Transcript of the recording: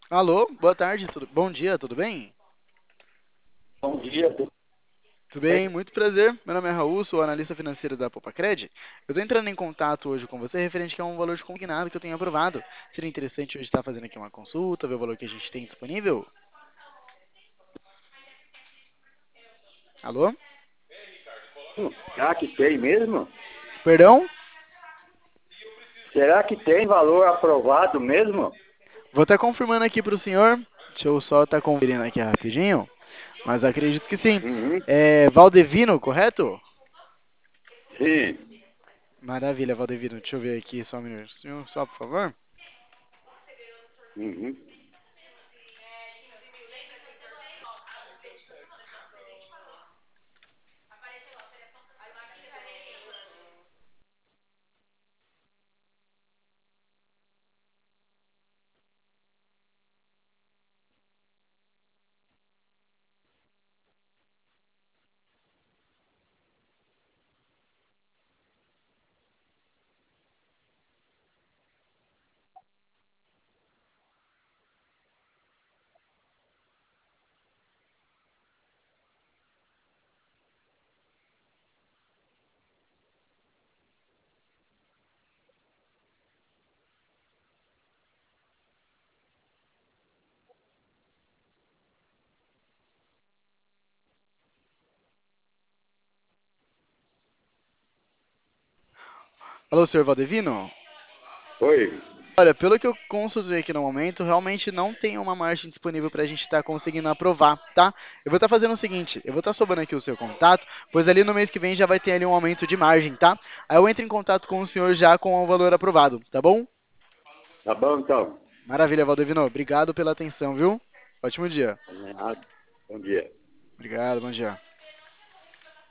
Alô, boa tarde, bom dia, tudo bem? Bom dia, tudo Tudo bem? bem, muito prazer. Meu nome é Raul, sou analista financeiro da Popacred. Eu estou entrando em contato hoje com você referente a um valor de consignado que eu tenho aprovado. Seria interessante hoje estar fazendo aqui uma consulta, ver o valor que a gente tem disponível. Alô? Será que tem mesmo? Perdão? Será que tem valor aprovado mesmo? Vou estar confirmando aqui para o senhor. Deixa eu só estar conferindo aqui rapidinho. Mas acredito que sim. Uhum, É Valdevino, correto? sim. Maravilha, Valdevino. Deixa eu ver aqui só um minutinho, só por favor. Uhum. Alô, senhor Valdevino? Oi. Olha, pelo que eu consultei aqui no momento, realmente não tem uma margem disponível para a gente estar conseguindo aprovar, tá? Eu vou estar fazendo o seguinte, eu vou estar sobrando aqui o seu contato, pois ali no mês que vem já vai ter ali um aumento de margem, tá? Aí eu entro em contato com o senhor já com o valor aprovado, tá bom? Tá bom, então. Maravilha, Valdevino. Obrigado pela atenção, viu? Ótimo dia. Bom dia. Obrigado, bom dia.